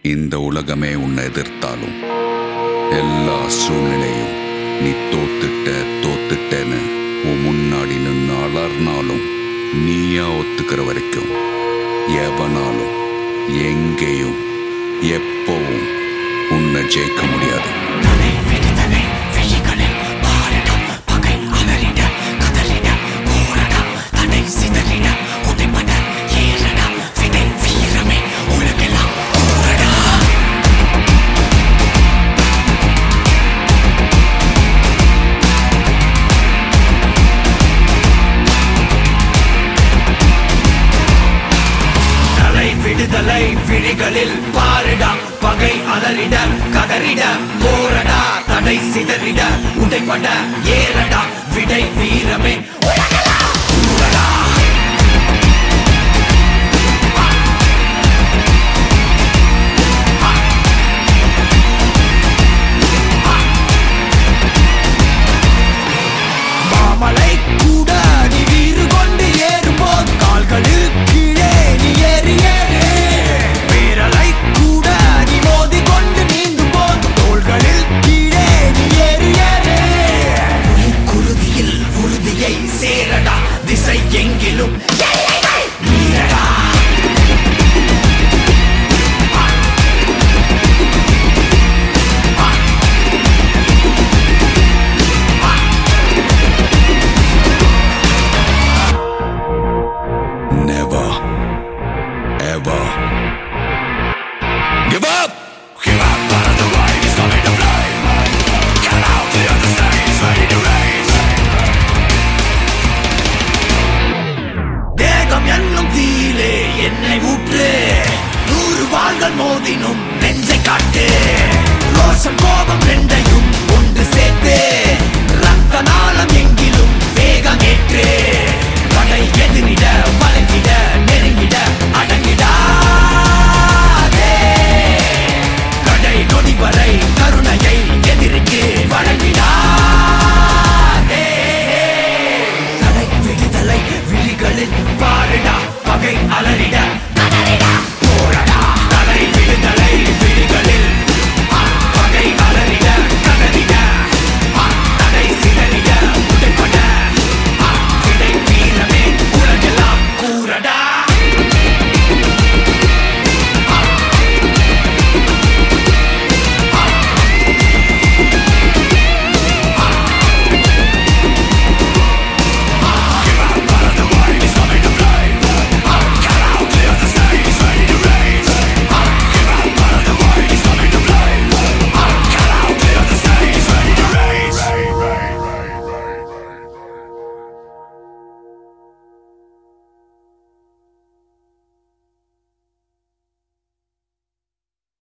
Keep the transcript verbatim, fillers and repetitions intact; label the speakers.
Speaker 1: இந்த உலகமே உன்னை எதிர்த்தாலும், எல்லா சூழ்நிலையும் நீ தோத்துட்ட தோத்துட்டேன்னு உன் முன்னாடி நின்று அலர்னாலும், நீயா ஒத்துக்கிற வரைக்கும் எவனாலும் எங்கேயும் எப்பவும் உன்னை ஜெயிக்க முடியாது.
Speaker 2: விடுதலை விழிகளில் பாருடா, பகை அலறிட கதறிட போரடா, தடை சிதறிட உடைபட ஏறடா, விடை வீரமே உலகெல்லாம் கூறடா. மாமலை கூட நீ வீறு கொண்டு ஏறும்போது கால்களில் கீழே நீ ஏறி ஏறு, பேரலை கூட நீ மோதி கொண்டு நீந்தும் போது தோள்களில் கீழே நீ ஏறி ஏறு. குருதியில் உறுதியை சேரடா, திசை எங்கிலும் மீறடா.
Speaker 1: Never, ever give up!
Speaker 2: Give up, but the right is coming to play. Get out, the other side is ready to race. தேகம் என்னும் தீயிலே என்னை ஊற்று, நூறு வாள்கள் மோதினும்